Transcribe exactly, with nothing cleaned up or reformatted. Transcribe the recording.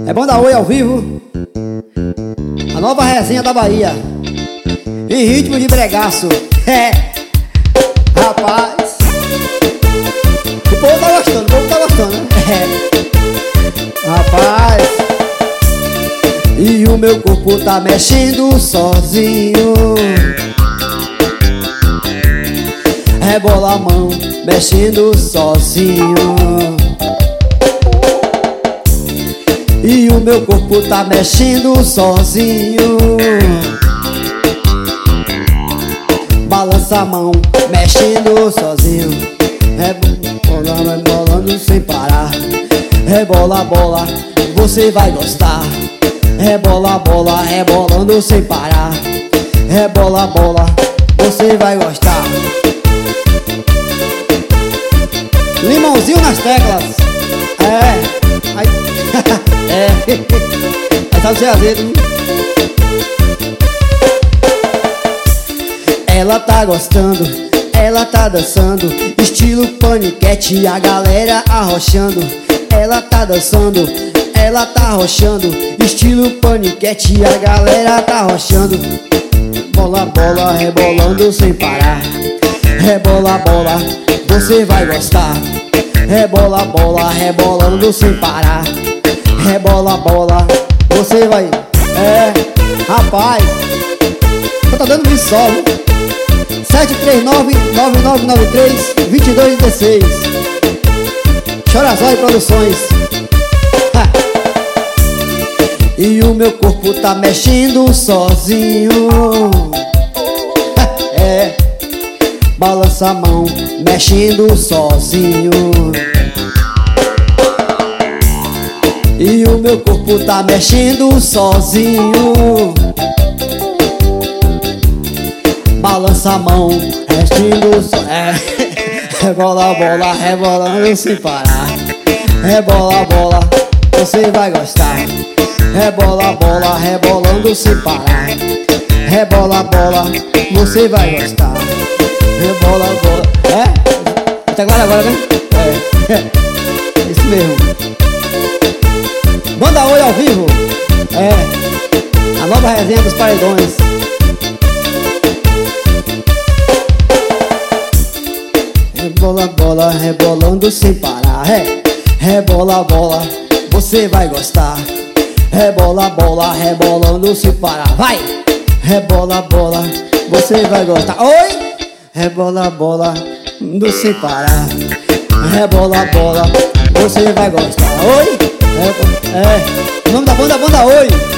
É Banda Oi ao vivo, a nova resenha da Bahia, em ritmo de bregaço. É, rapaz, o povo tá gostando, o povo tá gostando, né? É, rapaz, e o meu corpo tá mexendo sozinho. Rebola a mão, mexendo sozinho. E o meu corpo tá mexendo sozinho. Balança a mão, mexendo sozinho. Rebola, rebolando sem parar. Rebola, bola, você vai gostar. Rebola, bola, rebolando sem parar. Rebola, bola, você vai gostar. Limãozinho nas teclas. É. Aí, é. Aí sabe ser azedo. Ela tá gostando, ela tá dançando, estilo paniquete, a galera arrochando. Ela tá dançando, ela tá arrochando, estilo paniquete, a galera tá arrochando. Bola, bola, rebolando sem parar. Rebola, bola, você vai gostar. Rebola, bola, rebolando sem parar. Rebola, bola, você vai... É, rapaz, só tá dando isso só, viu? sete três nove, nove nove nove três, dois dois um seis. Chorazói Produções. Ha. E o meu corpo tá mexendo sozinho. Ha. É, balança a mão, mexendo sozinho. E o meu corpo tá mexendo sozinho. Balança a mão, mexendo sozinho. É. Rebola, bola, rebolando sem parar. Rebola, bola, você vai gostar. Rebola, bola, rebolando sem parar. Rebola, bola, você vai gostar. Rebola, bola. É? Até agora, agora, né? É, é. Isso mesmo. Banda Oi ao vivo. É, a nova resenha dos paredões. Rebola, bola, rebolando sem parar. É, rebola, bola, você vai gostar. Rebola, bola, rebolando sem parar. Vai! Rebola, bola, você vai gostar. Oi! Rebola, bola, não sem parar. Rebola, bola, você vai gostar. Oi! É, é, o nome da banda, Banda Oi.